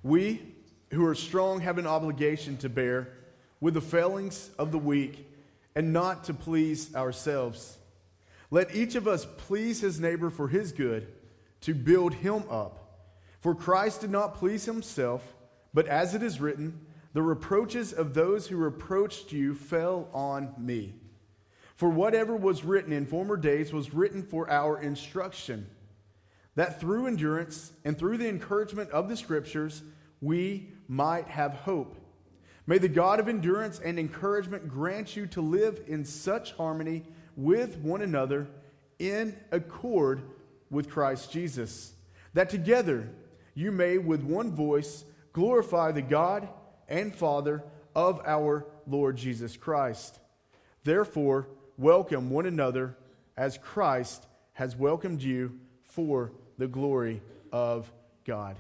We who are strong have an obligation to bear with the failings of the weak and not to please ourselves. Let each of us please his neighbor for his good, to build him up. For Christ did not please himself, but as it is written, the reproaches of those who reproached you fell on me. For whatever was written in former days was written for our instruction, that through endurance and through the encouragement of the Scriptures we might have hope. May the God of endurance and encouragement grant you to live in such harmony with one another in accord with Christ Jesus, that together you may with one voice glorify the God and Father of our Lord Jesus Christ. Therefore, welcome one another as Christ has welcomed you for the glory of God.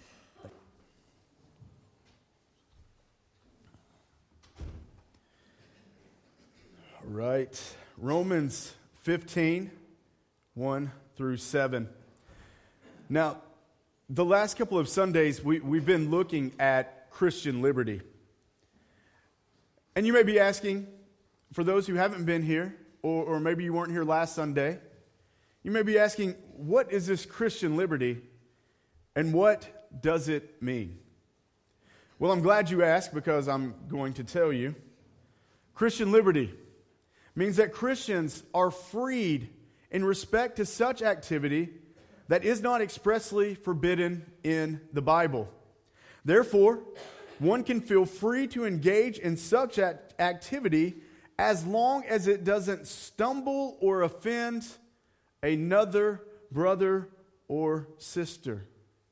All right. Romans 15, 1 through 7. Now, the last couple of Sundays, we've been looking at Christian liberty. And you may be asking, for those who haven't been here, or maybe you weren't here last Sunday, you may be asking, what is this Christian liberty, and what does it mean? Well, I'm glad you asked, because I'm going to tell you. Christian liberty means that Christians are freed in respect to such activity that is not expressly forbidden in the Bible. Therefore, one can feel free to engage in such activity as long as it doesn't stumble or offend another brother or sister.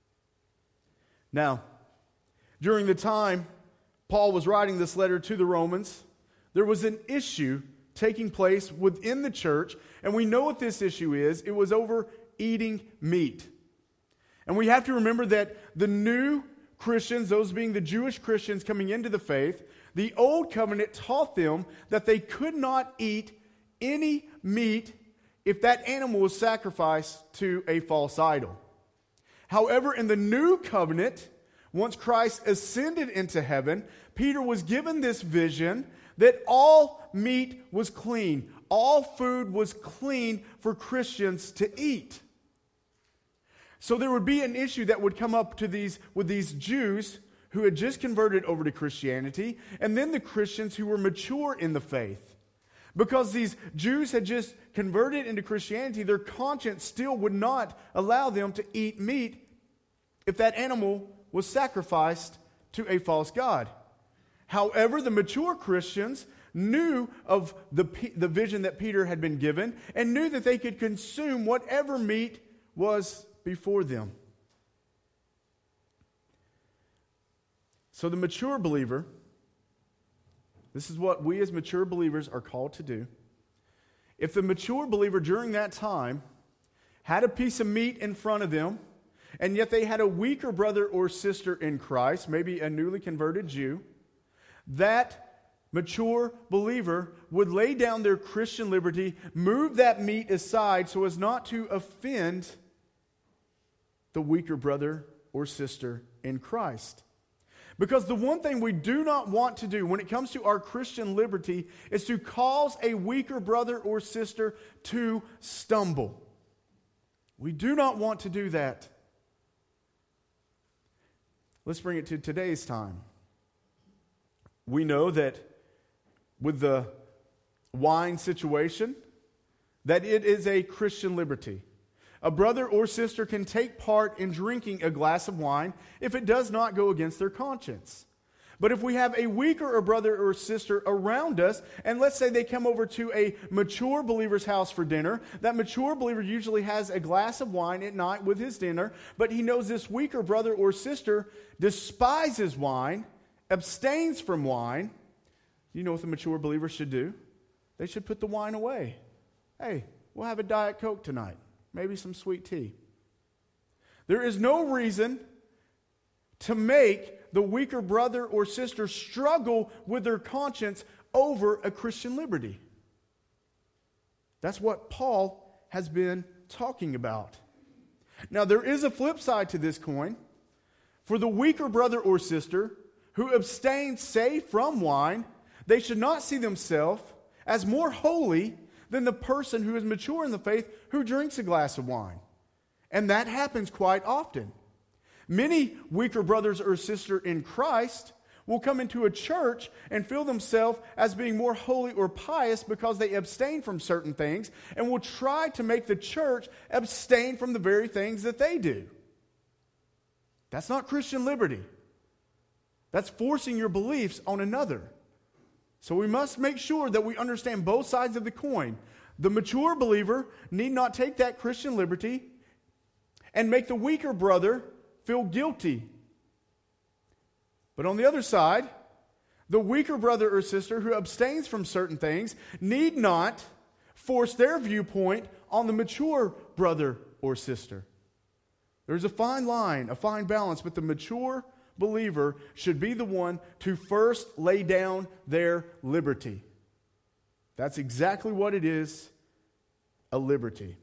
Now, during the time Paul was writing this letter to the Romans, there was an issue taking place within the church, and we know what this issue is. It was over eating meat. And we have to remember that the new Christians, those being the Jewish Christians coming into the faith, the old covenant taught them that they could not eat any meat if that animal was sacrificed to a false idol. However, in the new covenant, once Christ ascended into heaven, Peter was given this vision that all meat was clean. All food was clean for Christians to eat. So there would be an issue that would come up with these Jews who had just converted over to Christianity, and then the Christians who were mature in the faith. Because these Jews had just converted into Christianity, their conscience still would not allow them to eat meat if that animal was sacrificed to a false god. However, the mature Christians knew of the vision that Peter had been given and knew that they could consume whatever meat was before them. So the mature believer, this is what we as mature believers are called to do. If the mature believer during that time had a piece of meat in front of them, and yet they had a weaker brother or sister in Christ, maybe a newly converted Jew, that mature believer would lay down their Christian liberty, move that meat aside so as not to offend the weaker brother or sister in Christ. Because the one thing we do not want to do when it comes to our Christian liberty is to cause a weaker brother or sister to stumble. We do not want to do that. Let's bring it to today's time. We know that with the wine situation, that it is a Christian liberty. A brother or sister can take part in drinking a glass of wine if it does not go against their conscience. But if we have a weaker brother or sister around us, and let's say they come over to a mature believer's house for dinner, that mature believer usually has a glass of wine at night with his dinner, but he knows this weaker brother or sister despises wine, abstains from wine. You know what the mature believer should do? They should put the wine away. Hey, we'll have a Diet Coke tonight. Maybe some sweet tea. There is no reason to make the weaker brother or sister struggle with their conscience over a Christian liberty. That's what Paul has been talking about. Now, there is a flip side to this coin. For the weaker brother or sister who abstains, say, from wine, they should not see themselves as more holy than the person who is mature in the faith who drinks a glass of wine. And that happens quite often. Many weaker brothers or sisters in Christ will come into a church and feel themselves as being more holy or pious because they abstain from certain things, and will try to make the church abstain from the very things that they do. That's not Christian liberty. That's forcing your beliefs on another. So we must make sure that we understand both sides of the coin. The mature believer need not take that Christian liberty and make the weaker brother feel guilty. But on the other side, the weaker brother or sister who abstains from certain things need not force their viewpoint on the mature brother or sister. There's a fine line, a fine balance, but the mature believer should be the one to first lay down their liberty. That's exactly what it is, a liberty.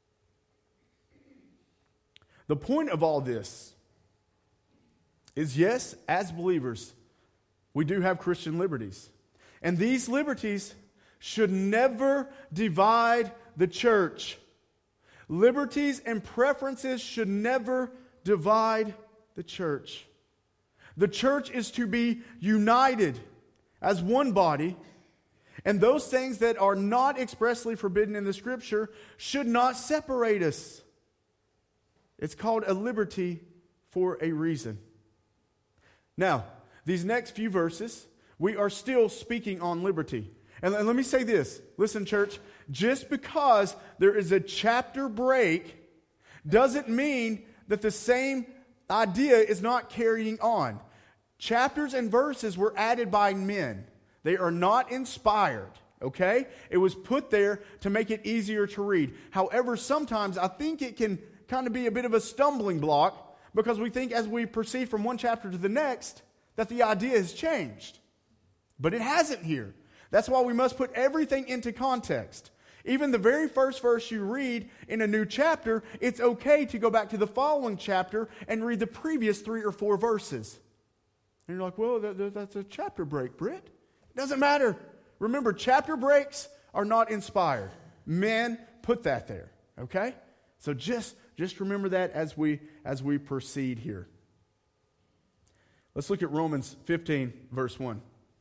The point of all this is, yes, as believers, we do have Christian liberties. And these liberties should never divide the church. Liberties and preferences should never divide the church. The church is to be united as one body, and those things that are not expressly forbidden in the Scripture should not separate us. It's called a liberty for a reason. Now, these next few verses, we are still speaking on liberty. And let me say this. Listen, church, just because there is a chapter break doesn't mean that the same idea is not carrying on. Chapters and verses were added by men. They are not inspired, okay? It was put there to make it easier to read. However, sometimes I think it can kind of be a bit of a stumbling block because we think as we proceed from one chapter to the next that the idea has changed. But it hasn't here. That's why we must put everything into context. Even the very first verse you read in a new chapter, it's okay to go back to the following chapter and read the previous 3 or 4 verses. And you're like, well, that's a chapter break, Britt. It doesn't matter. Remember, chapter breaks are not inspired. Men put that there, okay? So just remember that as we proceed here. Let's look at Romans 15, verse 1.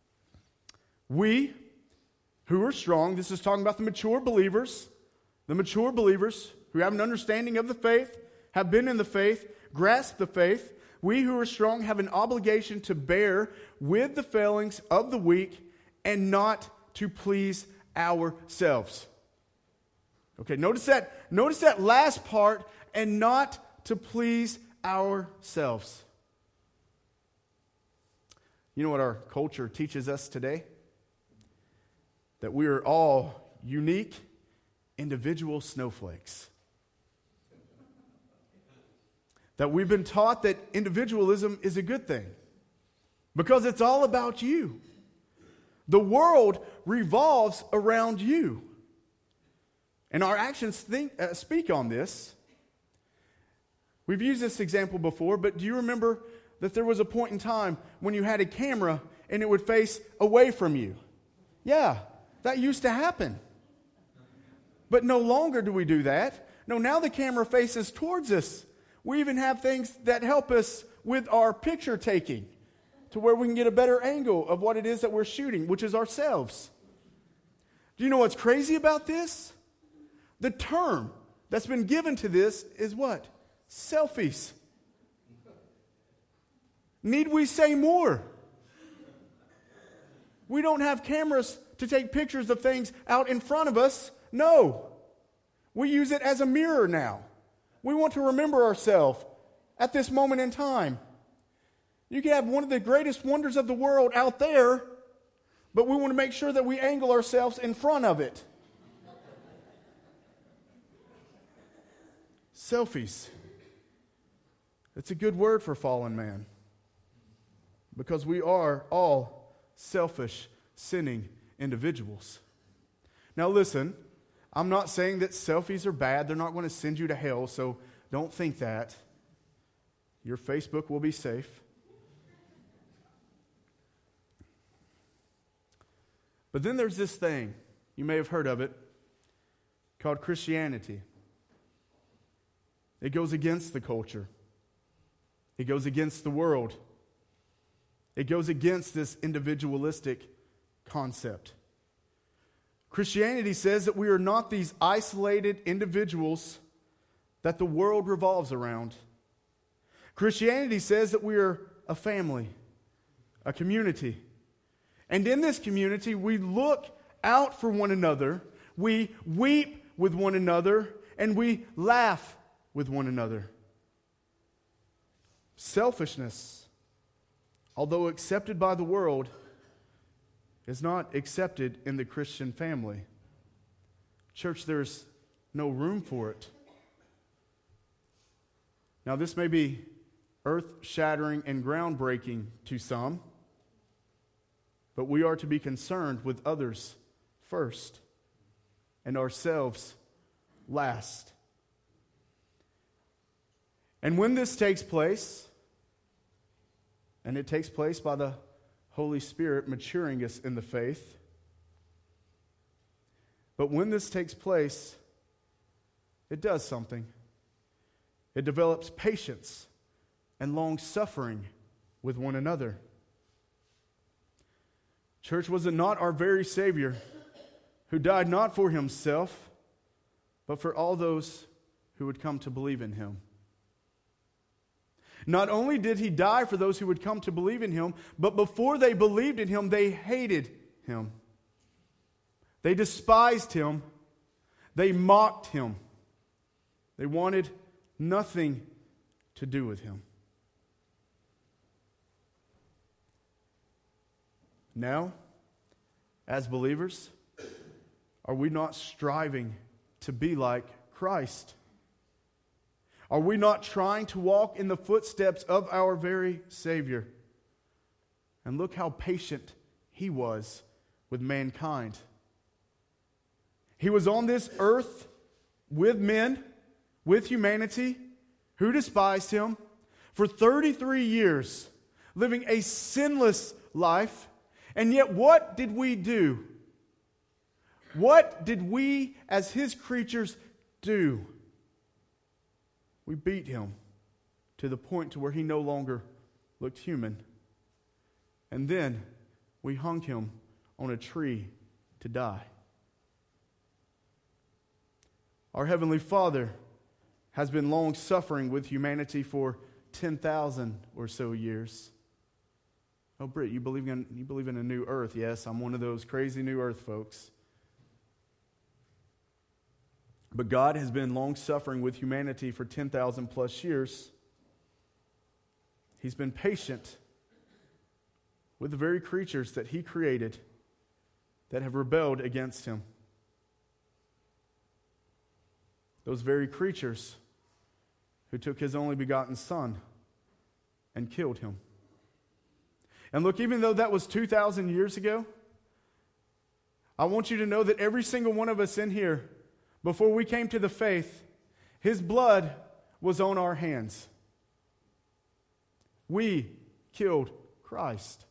We who are strong, this is talking about the mature believers who have an understanding of the faith, have been in the faith, grasp the faith. We who are strong have an obligation to bear with the failings of the weak and not to please ourselves. Okay, notice that last part, and not to please ourselves. You know what our culture teaches us today? That we are all unique, individual snowflakes. That we've been taught that individualism is a good thing because it's all about you. The world revolves around you. And our actions speak on this. We've used this example before, but do you remember that there was a point in time when you had a camera and it would face away from you? Yeah, that used to happen. But no longer do we do that. No, now the camera faces towards us. We even have things that help us with our picture taking to where we can get a better angle of what it is that we're shooting, which is ourselves. Do you know what's crazy about this? The term that's been given to this is what? Selfies. Need we say more? We don't have cameras to take pictures of things out in front of us. No. We use it as a mirror now. We want to remember ourselves at this moment in time. You can have one of the greatest wonders of the world out there, but we want to make sure that we angle ourselves in front of it. Selfies. It's a good word for fallen man because we are all selfish, sinning individuals. Now listen, I'm not saying that selfies are bad. They're not going to send you to hell, so don't think that. Your Facebook will be safe. But then there's this thing, you may have heard of it, called Christianity. It goes against the culture. It goes against the world. It goes against this individualistic concept. Christianity says that we are not these isolated individuals that the world revolves around. Christianity says that we are a family, a community. And in this community, we look out for one another, we weep with one another, and we laugh with one another. Selfishness, although accepted by the world, is not accepted in the Christian family. Church, there's no room for it. Now, this may be earth-shattering and groundbreaking to some, but we are to be concerned with others first and ourselves last. And when this takes place, and it takes place by the Holy Spirit maturing us in the faith, but when this takes place, it does something. It develops patience and long-suffering with one another. Church, was it not our very Savior who died not for himself, but for all those who would come to believe in him? Not only did he die for those who would come to believe in him, but before they believed in him, they hated him. They despised him. They mocked him. They wanted nothing to do with him. Now, as believers, are we not striving to be like Christ? Are we not trying to walk in the footsteps of our very Savior? And look how patient he was with mankind. He was on this earth with men, with humanity, who despised him, for 33 years, living a sinless life. And yet, what did we do? What did we, as his creatures, do? We beat him to the point to where he no longer looked human. And then we hung him on a tree to die. Our Heavenly Father has been long suffering with humanity for 10,000 or so years. Oh, Britt, you believe in a new earth? Yes, I'm one of those crazy new earth folks. But God has been long suffering with humanity for 10,000 plus years. He's been patient with the very creatures that he created that have rebelled against him. Those very creatures who took his only begotten Son and killed him. And look, even though that was 2,000 years ago, I want you to know that every single one of us in here, before we came to the faith, his blood was on our hands. We killed Christ.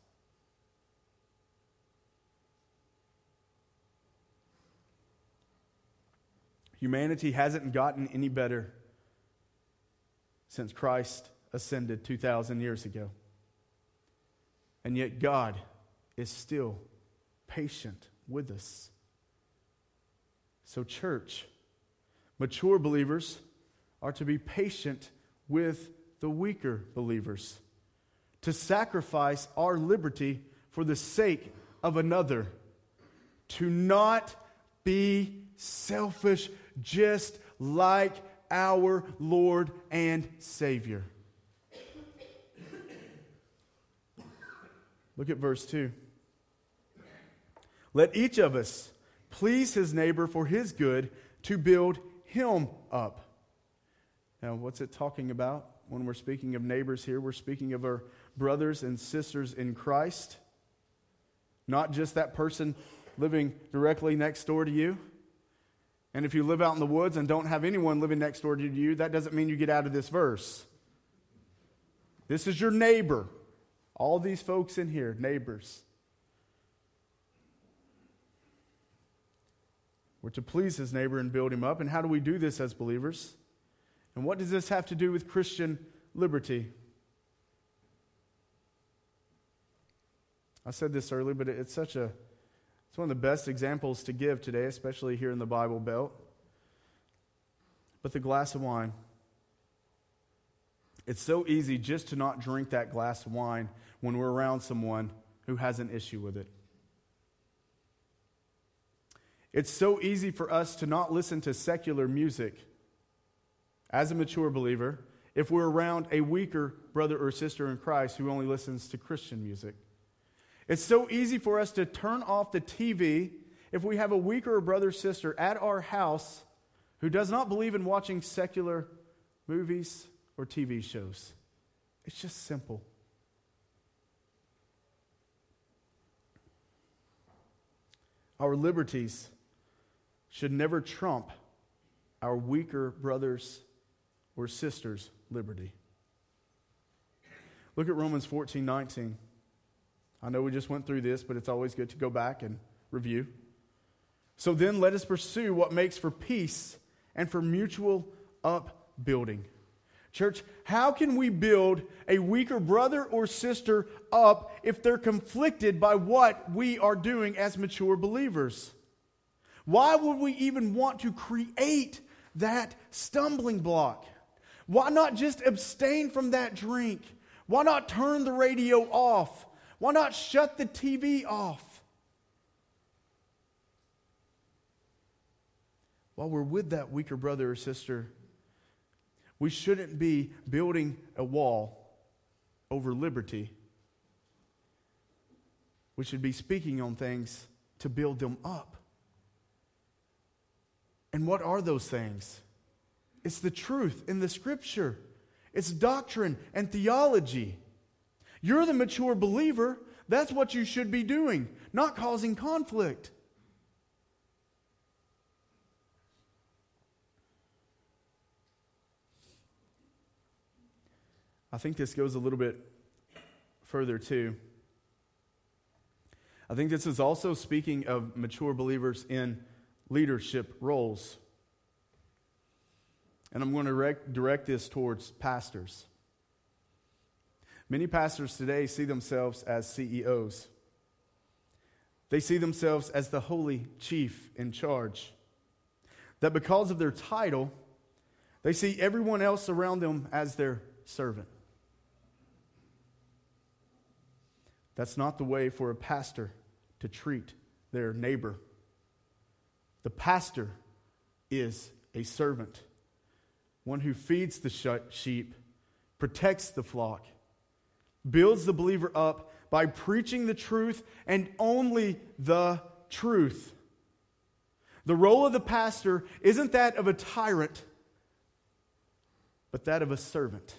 Humanity hasn't gotten any better since Christ ascended 2,000 years ago. And yet God is still patient with us. So church, mature believers are to be patient with the weaker believers, to sacrifice our liberty for the sake of another, to not be selfish just like our Lord and Savior. Look at verse 2. Let each of us please his neighbor for his good, to build him up. Now, what's it talking about when we're speaking of neighbors here? We're speaking of our brothers and sisters in Christ. Not just that person living directly next door to you. And if you live out in the woods and don't have anyone living next door to you, that doesn't mean you get out of this verse. This is your neighbor. All these folks in here, neighbors. We're to please his neighbor and build him up. And how do we do this as believers? And what does this have to do with Christian liberty? I said this earlier, but it's one of the best examples to give today, especially here in the Bible Belt. But the glass of wine. It's so easy just to not drink that glass of wine when we're around someone who has an issue with it. It's so easy for us to not listen to secular music as a mature believer if we're around a weaker brother or sister in Christ who only listens to Christian music. It's so easy for us to turn off the TV if we have a weaker brother or sister at our house who does not believe in watching secular movies or TV shows. It's just simple. Our liberties should never trump our weaker brothers or sisters' liberty. Look at Romans 14:19. I know we just went through this, but it's always good to go back and review. So then let us pursue what makes for peace and for mutual upbuilding. Church, how can we build a weaker brother or sister up if they're conflicted by what we are doing as mature believers? Why would we even want to create that stumbling block? Why not just abstain from that drink? Why not turn the radio off? Why not shut the TV off? While we're with that weaker brother or sister, we shouldn't be building a wall over liberty. We should be speaking on things to build them up. And what are those things? It's the truth in the Scripture. It's doctrine and theology. You're the mature believer. That's what you should be doing, not causing conflict. I think this goes a little bit further too. I think this is also speaking of mature believers in leadership roles. And I'm going to direct this towards pastors. Many pastors today see themselves as CEOs. They see themselves as the holy chief in charge. That because of their title, they see everyone else around them as their servant. That's not the way for a pastor to treat their neighbor. The pastor is a servant, one who feeds the sheep, protects the flock, builds the believer up by preaching the truth and only the truth. The role of the pastor isn't that of a tyrant, but that of a servant.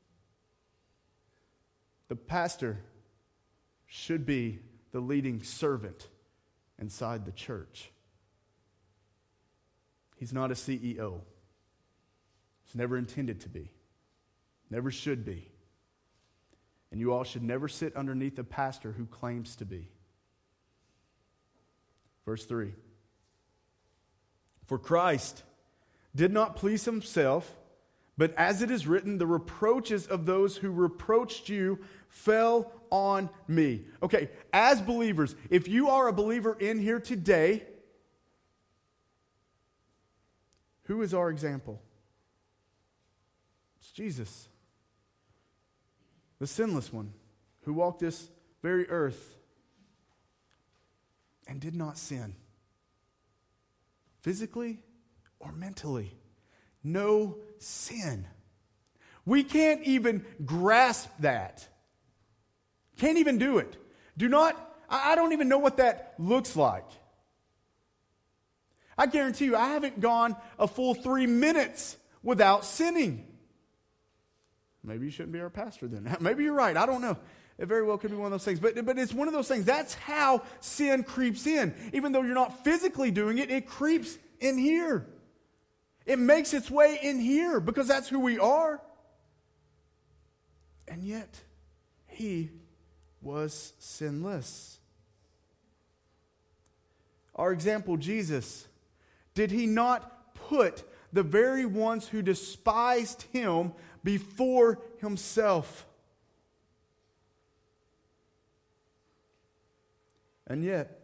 The pastor should be the leading servant inside the church. He's not a CEO. He's never intended to be. Never should be. And you all should never sit underneath a pastor who claims to be. Verse 3. For Christ did not please himself, but as it is written, the reproaches of those who reproached you fell on me. Okay, as believers, if you are a believer in here today, who is our example? It's Jesus, the sinless one, who walked this very earth and did not sin, physically or mentally. No sin. We can't even grasp that. Can't even do it. I don't even know what that looks like. I guarantee you, I haven't gone a full 3 minutes without sinning. Maybe you shouldn't be our pastor then. Maybe you're right. I don't know. It very well could be one of those things. But it's one of those things. That's how sin creeps in. Even though you're not physically doing it, it creeps in here. It makes its way in here because that's who we are. And and yet he was sinless. Our example, Jesus, did he not put the very ones who despised him before himself? And yet,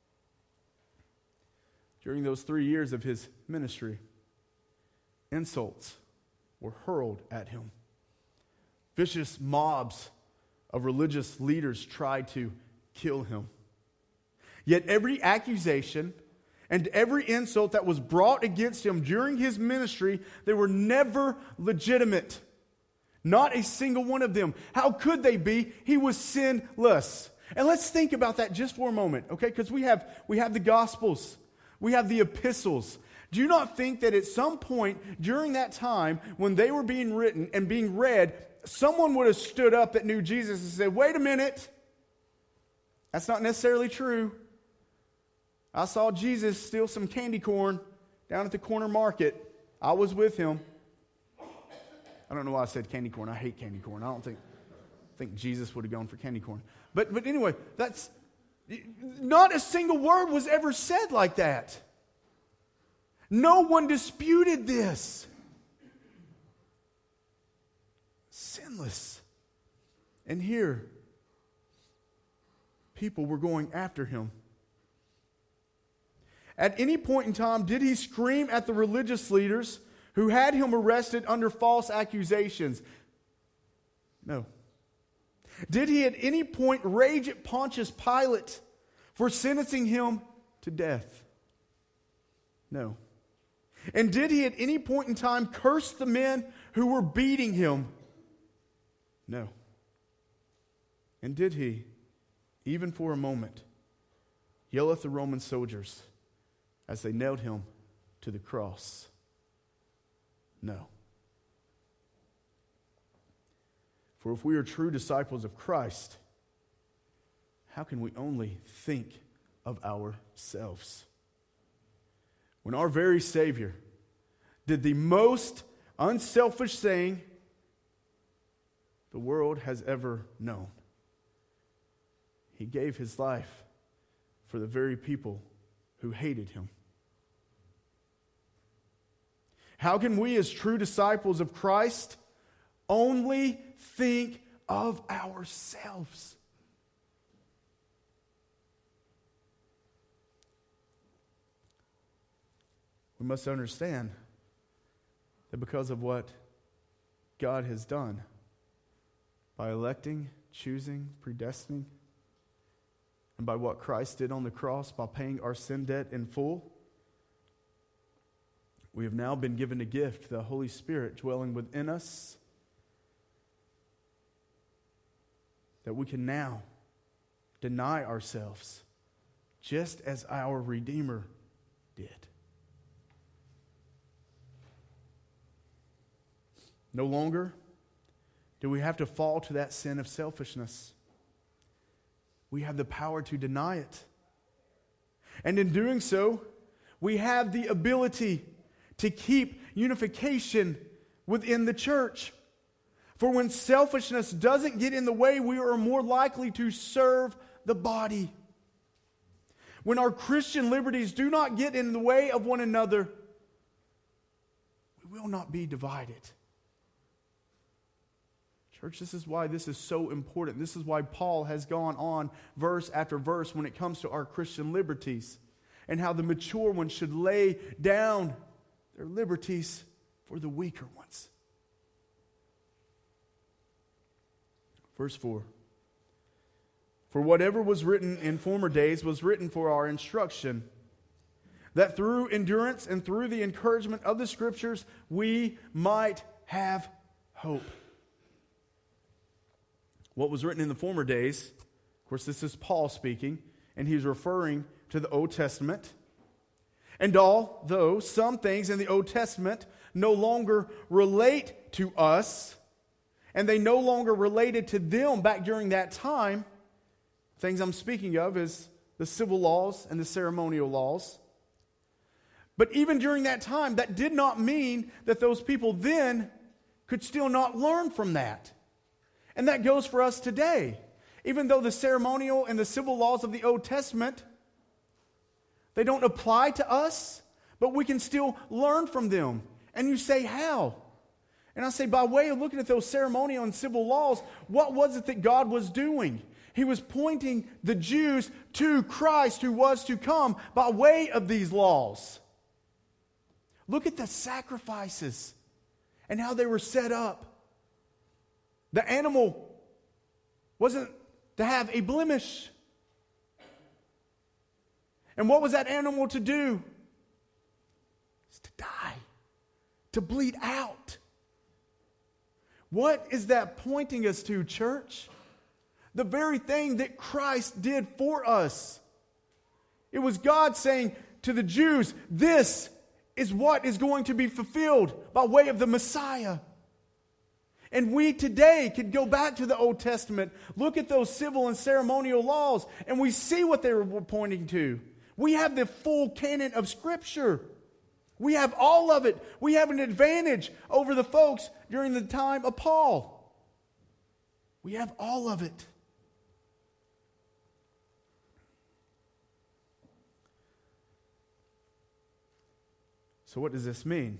during those 3 years of his ministry, insults were hurled at him. Vicious mobs of religious leaders tried to kill him. Yet every accusation and every insult that was brought against him during his ministry, they were never legitimate. Not a single one of them. How could they be? He was sinless. And let's think about that just for a moment, okay? Because we have the Gospels. We have the epistles. Do you not think that at some point during that time when they were being written and being read, someone would have stood up that knew Jesus and said, wait a minute, that's not necessarily true. I saw Jesus steal some candy corn down at the corner market. I was with him. I don't know why I said candy corn. I hate candy corn. I don't think Jesus would have gone for candy corn. But anyway, that's not a single word was ever said like that. No one disputed this. Sinless. And here, people were going after him. At any point in time, did he scream at the religious leaders who had him arrested under false accusations? No. Did he at any point rage at Pontius Pilate for sentencing him to death? No. And did he at any point in time curse the men who were beating him? No. And did he, even for a moment, yell at the Roman soldiers as they nailed him to the cross? No. For if we are true disciples of Christ, how can we only think of ourselves? When our very Savior did the most unselfish thing the world has ever known. He gave his life for the very people who hated him. How can we as true disciples of Christ only think of ourselves? We must understand that because of what God has done by electing, choosing, predestining, and by what Christ did on the cross by paying our sin debt in full, we have now been given a gift, the Holy Spirit dwelling within us, that we can now deny ourselves just as our Redeemer did. No longer do we have to fall to that sin of selfishness. We have the power to deny it. And in doing so, we have the ability to keep unification within the church. For when selfishness doesn't get in the way, we are more likely to serve the body. When our Christian liberties do not get in the way of one another, we will not be divided. Church, this is why this is so important. This is why Paul has gone on verse after verse when it comes to our Christian liberties and how the mature ones should lay down their liberties for the weaker ones. Verse 4. For whatever was written in former days was written for our instruction, that through endurance and through the encouragement of the Scriptures we might have hope. What was written in the former days, of course this is Paul speaking, and he's referring to the Old Testament. And although some things in the Old Testament no longer relate to us, and they no longer related to them back during that time, things I'm speaking of is the civil laws and the ceremonial laws. But even during that time, that did not mean that those people then could still not learn from that. And that goes for us today. Even though the ceremonial and the civil laws of the Old Testament, they don't apply to us, but we can still learn from them. And you say, how? And I say, by way of looking at those ceremonial and civil laws, what was it that God was doing? He was pointing the Jews to Christ who was to come by way of these laws. Look at the sacrifices and how they were set up. The animal wasn't to have a blemish. And what was that animal to do? It's to die, to bleed out. What is that pointing us to, church? The very thing that Christ did for us. It was God saying to the Jews, this is what is going to be fulfilled by way of the Messiah. And we today could go back to the Old Testament, look at those civil and ceremonial laws, and we see what they were pointing to. We have the full canon of Scripture. We have all of it. We have an advantage over the folks during the time of Paul. We have all of it. So what does this mean?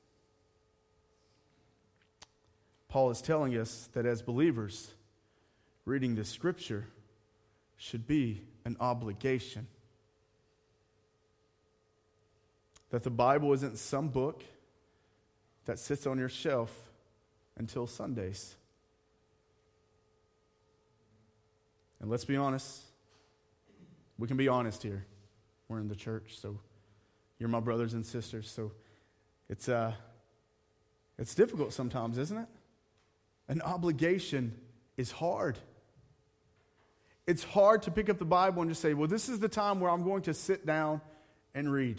Paul is telling us that as believers, reading the Scripture should be an obligation. That the Bible isn't some book that sits on your shelf until Sundays. And let's be honest. We can be honest here. We're in the church, so you're my brothers and sisters. So it's difficult sometimes, isn't it? An obligation is hard. It's hard to pick up the Bible and just say, well, this is the time where I'm going to sit down and read.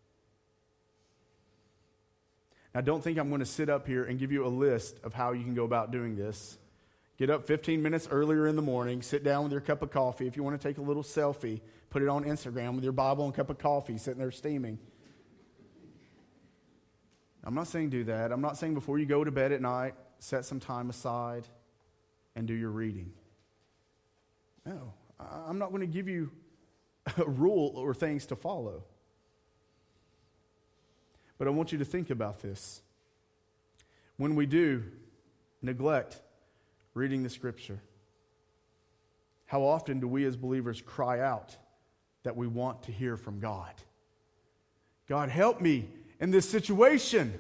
Now, don't think I'm going to sit up here and give you a list of how you can go about doing this. Get up 15 minutes earlier in the morning, sit down with your cup of coffee. If you want to take a little selfie, put it on Instagram with your Bible and cup of coffee sitting there steaming. I'm not saying do that. I'm not saying before you go to bed at night, set some time aside and do your reading. No, I'm not going to give you a rule or things to follow. But I want you to think about this. When we do neglect reading the Scripture, how often do we as believers cry out that we want to hear from God? God, help me in this situation.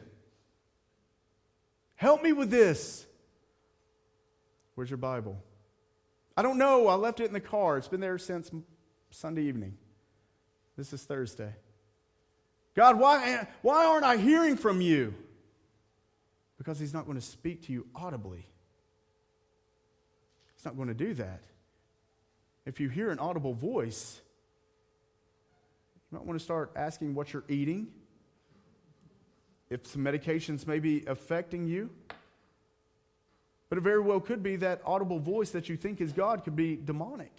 Help me with this. Where's your Bible? I don't know. I left it in the car. It's been there since Sunday evening. This is Thursday. God, why aren't I hearing from you? Because He's not going to speak to you audibly. He's not going to do that. If you hear an audible voice, you might want to start asking what you're eating. If some medications may be affecting you. But it very well could be that audible voice that you think is God could be demonic.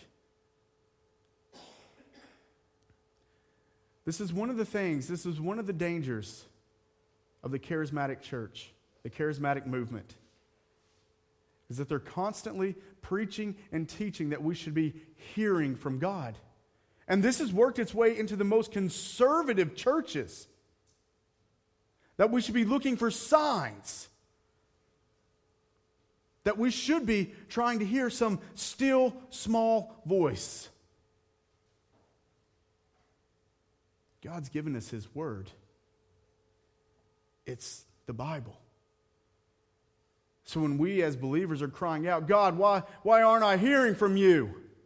This is one of the dangers of the charismatic church, the charismatic movement, is that they're constantly preaching and teaching that we should be hearing from God. And this has worked its way into the most conservative churches, that we should be looking for signs, that we should be trying to hear some still, small voice. God's given us His Word. It's the Bible. So when we as believers are crying out, God, why aren't I hearing from you?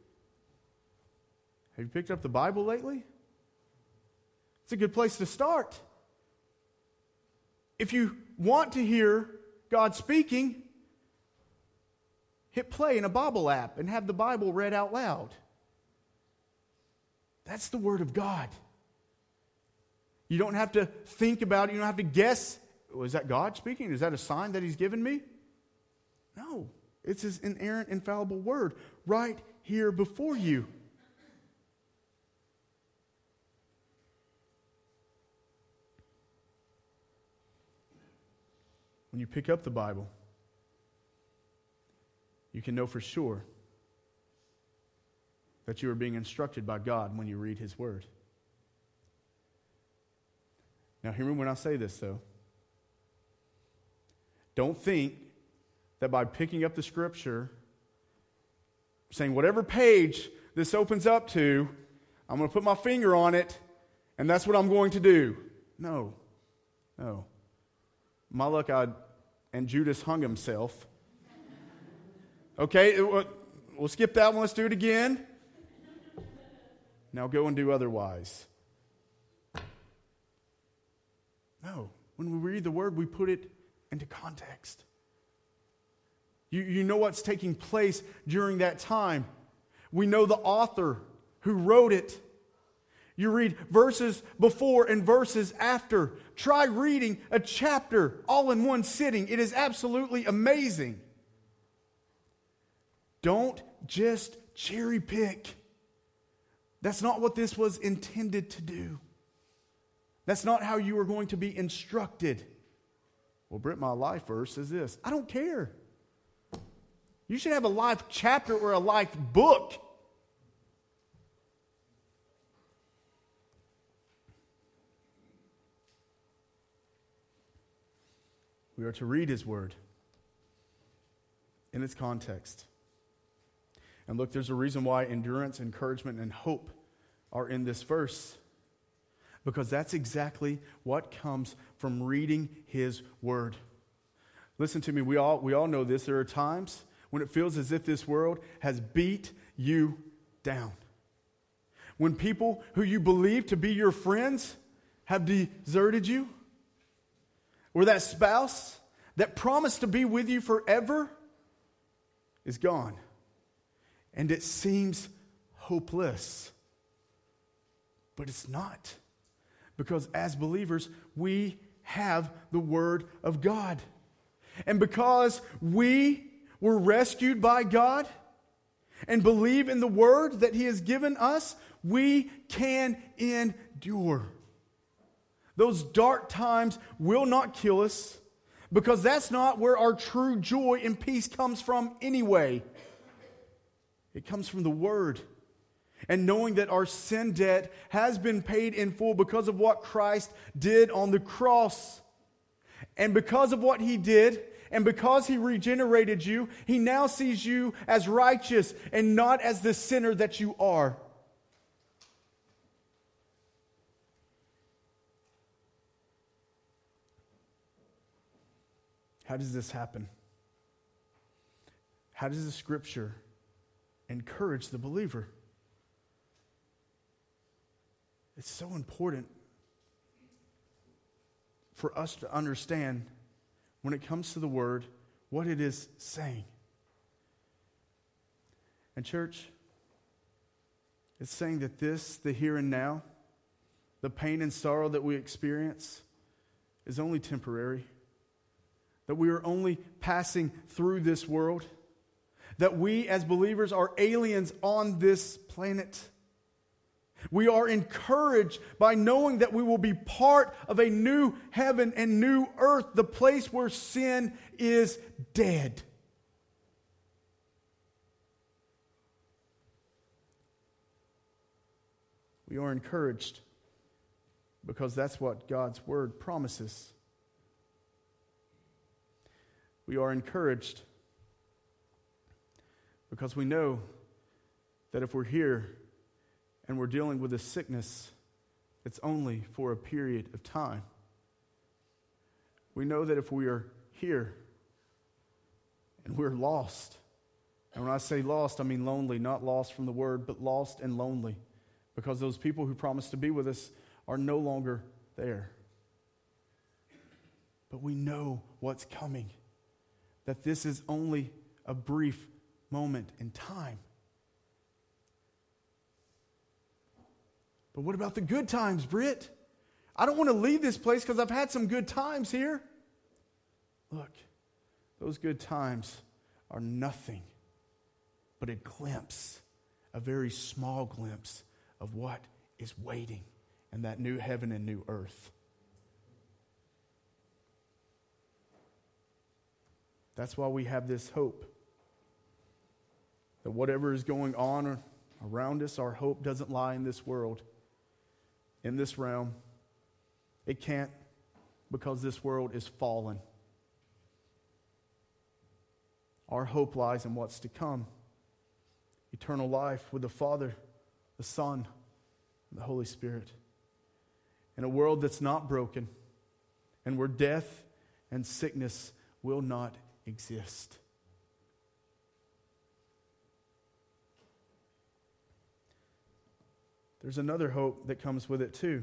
Have you picked up the Bible lately? It's a good place to start. If you want to hear God speaking, hit play in a Bible app and have the Bible read out loud. That's the Word of God. You don't have to think about it. You don't have to guess, is that God speaking? Is that a sign that He's given me? No. It's His inerrant, infallible Word right here before you. When you pick up the Bible, you can know for sure that you are being instructed by God when you read His Word. Now, hear me when I say this, though. Don't think that by picking up the Scripture, saying whatever page this opens up to, I'm going to put my finger on it, and that's what I'm going to do. No. My luck, and Judas hung himself. Okay, we'll skip that one. Let's do it again. Now go and do otherwise. No. When we read the Word, we put it into context. You know what's taking place during that time. We know the author who wrote it. You read verses before and verses after. Try reading a chapter all in one sitting. It is absolutely amazing. Don't just cherry pick. That's not what this was intended to do. That's not how you are going to be instructed. Well, Britt, my life verse is this. I don't care. You should have a life chapter or a life book. We are to read His Word in its context. And look, there's a reason why endurance, encouragement, and hope are in this verse. Because that's exactly what comes from reading His Word. Listen to me, we all know this. There are times when it feels as if this world has beat you down. When people who you believe to be your friends have deserted you. Or that spouse that promised to be with you forever is gone. And it seems hopeless. But it's not. Because as believers, we have the Word of God. And because we were rescued by God and believe in the Word that He has given us, we can endure. Those dark times will not kill us because that's not where our true joy and peace comes from anyway. It comes from the Word. And knowing that our sin debt has been paid in full because of what Christ did on the cross. And because of what He did, and because He regenerated you, He now sees you as righteous and not as the sinner that you are. How does this happen? How does the Scripture encourage the believer? It's so important for us to understand when it comes to the Word what it is saying. And church, it's saying that the here and now, the pain and sorrow that we experience is only temporary. That we are only passing through this world. That we as believers are aliens on this planet. We are encouraged by knowing that we will be part of a new heaven and new earth, the place where sin is dead. We are encouraged because that's what God's Word promises. We are encouraged because we know that if we're here and we're dealing with a sickness, it's only for a period of time. We know that if we are here and we're lost, and when I say lost, I mean lonely, not lost from the word, but lost and lonely, because those people who promised to be with us are no longer there. But we know what's coming, that this is only a brief moment in time. But what about the good times, Britt? I don't want to leave this place because I've had some good times here. Look, those good times are nothing but a glimpse, a very small glimpse of what is waiting in that new heaven and new earth. That's why we have this hope. that whatever is going on around us, our hope doesn't lie in this world, in this realm. It can't, because this world is fallen. Our hope lies in what's to come. Eternal life with the Father, the Son, and the Holy Spirit. In a world that's not broken, and where death and sickness will not exist. There's another hope that comes with it too.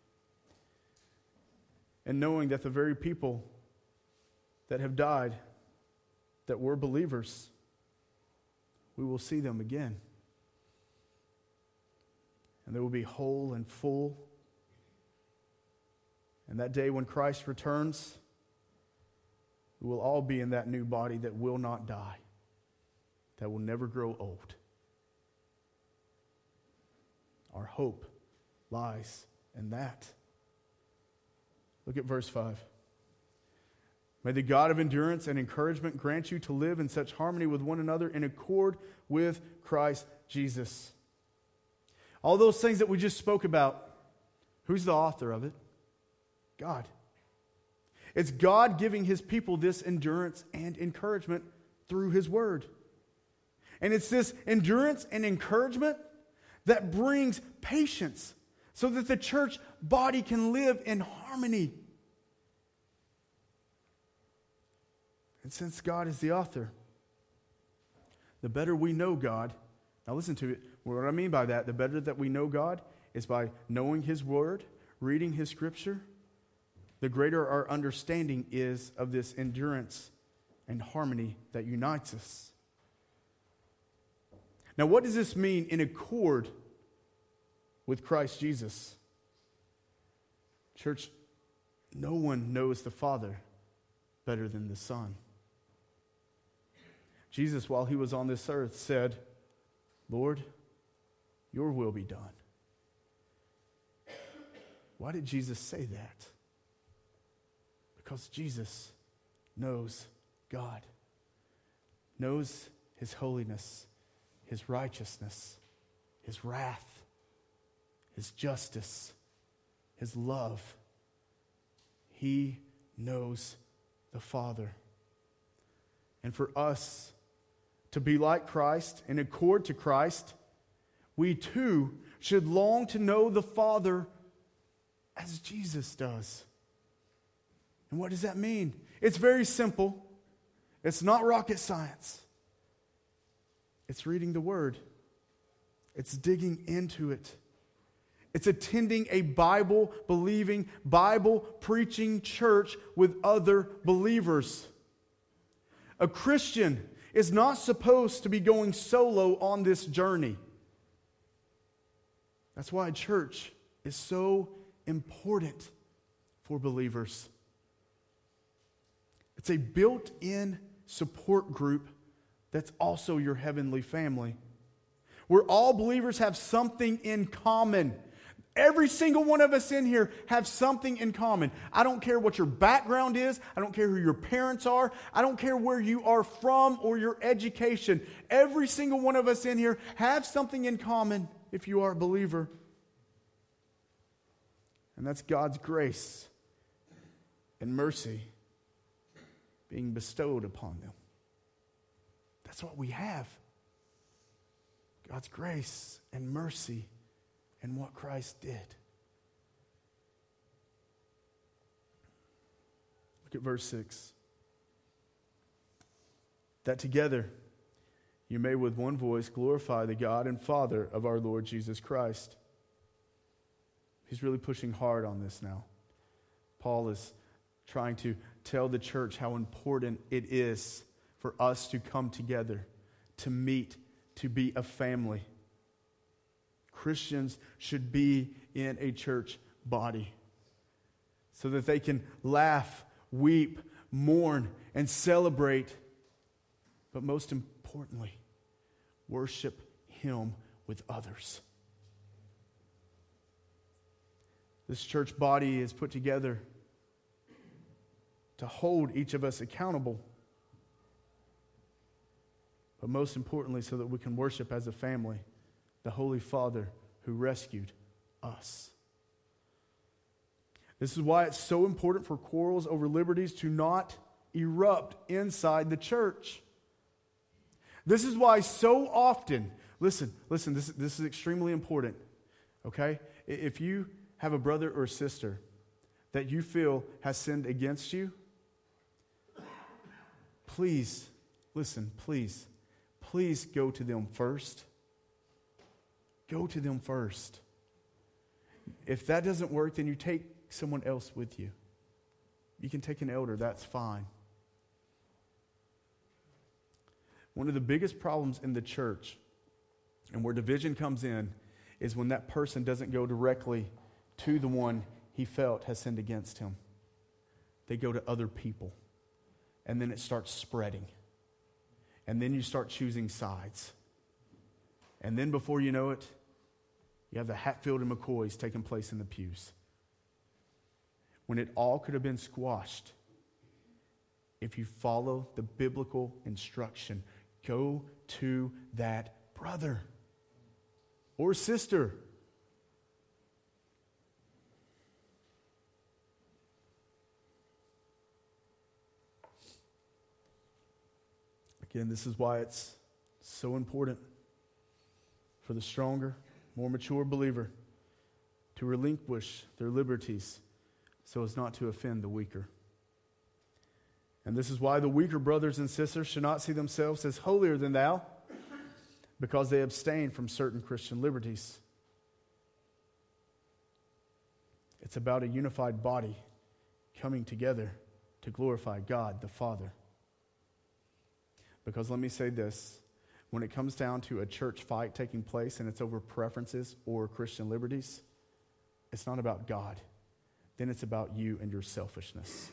And knowing that the very people that have died, that were believers, we will see them again. And they will be whole and full. And that day when Christ returns, we will all be in that new body that will not die, that will never grow old. Our hope lies in that. Look at verse 5. May the God of endurance and encouragement grant you to live in such harmony with one another in accord with Christ Jesus. All those things that we just spoke about, who's the author of it? God. It's God giving His people this endurance and encouragement through His Word. And it's this endurance and encouragement that brings patience so that the church body can live in harmony. And since God is the author, the better we know God, now listen to it, what I mean by that, the better that we know God is by knowing His Word, reading His Scripture, the greater our understanding is of this endurance and harmony that unites us. Now, what does this mean in accord with Christ Jesus? Church, no one knows the Father better than the Son. Jesus, while He was on this earth, said, Lord, your will be done. Why did Jesus say that? Because Jesus knows God, knows His holiness, His righteousness, His wrath, His justice, His love. He knows the Father. And for us to be like Christ, in accord to Christ, we too should long to know the Father as Jesus does. And what does that mean? It's very simple. It's not rocket science. It's reading the Word. It's digging into it. It's attending a Bible-believing, Bible-preaching church with other believers. A Christian is not supposed to be going solo on this journey. That's why church is so important for believers. It's a built-in support group that's also your heavenly family, where all believers have something in common. Every single one of us in here have something in common. I don't care what your background is. I don't care who your parents are. I don't care where you are from or your education. Every single one of us in here have something in common if you are a believer. And that's God's grace and mercy being bestowed upon them. That's what we have. God's grace and mercy and what Christ did. Look at verse 6. That together you may with one voice glorify the God and Father of our Lord Jesus Christ. He's really pushing hard on this now. Paul is trying to tell the church how important it is for us to come together, to meet, to be a family. Christians should be in a church body so that they can laugh, weep, mourn, and celebrate, but most importantly, worship Him with others. This church body is put together to hold each of us accountable, but most importantly, so that we can worship as a family the Holy Father who rescued us. This is why it's so important for quarrels over liberties to not erupt inside the church. This is why so often, listen, this is extremely important, okay? If you have a brother or sister that you feel has sinned against you, please go to them first. Go to them first. If that doesn't work, then you take someone else with you. You can take an elder, that's fine. One of the biggest problems in the church, and where division comes in, is when that person doesn't go directly to the one he felt has sinned against him. They go to other people. And then it starts spreading. And then you start choosing sides. And then before you know it, you have the Hatfield and McCoys taking place in the pews. When it all could have been squashed if you follow the biblical instruction. Go to that brother or sister. Again, this is why it's so important for the stronger, more mature believer to relinquish their liberties so as not to offend the weaker. And this is why the weaker brothers and sisters should not see themselves as holier than thou, because they abstain from certain Christian liberties. It's about a unified body coming together to glorify God the Father. Because let me say this, when it comes down to a church fight taking place and it's over preferences or Christian liberties, it's not about God. Then it's about you and your selfishness.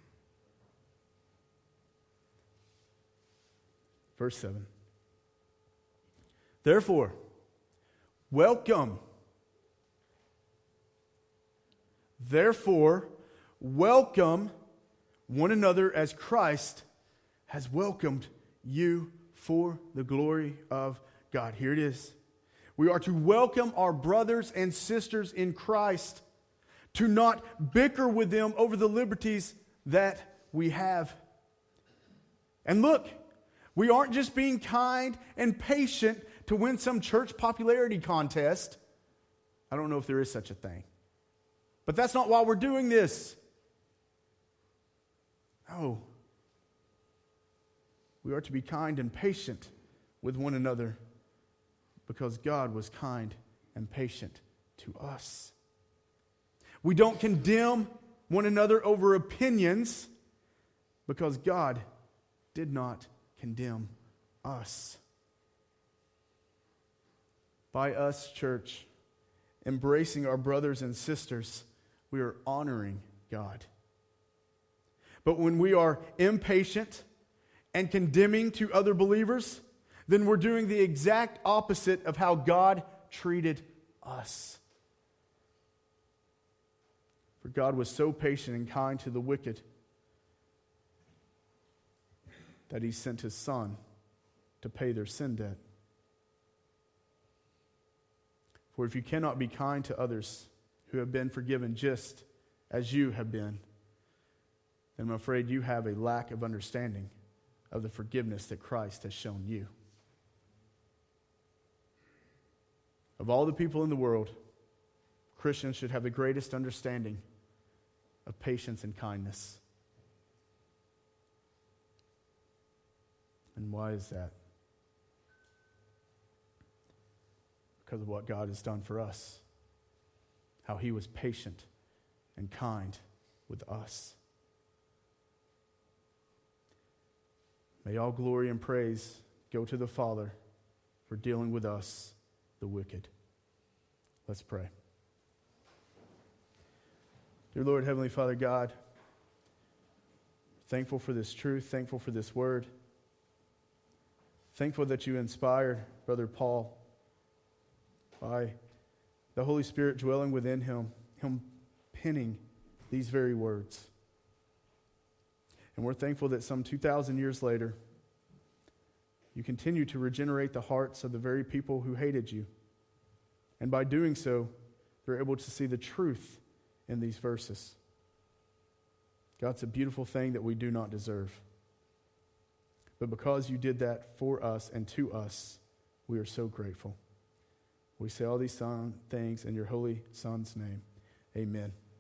Verse 7. Therefore, welcome. Therefore, welcome one another as Christ has welcomed you for the glory of God. Here it is. We are to welcome our brothers and sisters in Christ, to not bicker with them over the liberties that we have. And look, we aren't just being kind and patient to win some church popularity contest. I don't know if there is such a thing. But that's not why we're doing this. No. We are to be kind and patient with one another because God was kind and patient to us. We don't condemn one another over opinions because God did not condemn us. By us, church, embracing our brothers and sisters, we are honoring God. But when we are impatient and condemning to other believers, then we're doing the exact opposite of how God treated us. For God was so patient and kind to the wicked that He sent His Son to pay their sin debt. For if you cannot be kind to others who have been forgiven just as you have been, then I'm afraid you have a lack of understanding of the forgiveness that Christ has shown you. Of all the people in the world, Christians should have the greatest understanding of patience and kindness. And why is that? Because of what God has done for us. How He was patient and kind with us. May all glory and praise go to the Father for dealing with us, the wicked. Let's pray. Dear Lord, Heavenly Father God, thankful for this truth, thankful for this word. Thankful that you inspired Brother Paul by the Holy Spirit dwelling within him penning these very words. And we're thankful that some 2,000 years later, you continue to regenerate the hearts of the very people who hated you. And by doing so, they're able to see the truth in these verses. God, it's a beautiful thing that we do not deserve. But because you did that for us and to us, we are so grateful. We say all these things in your holy Son's name. Amen.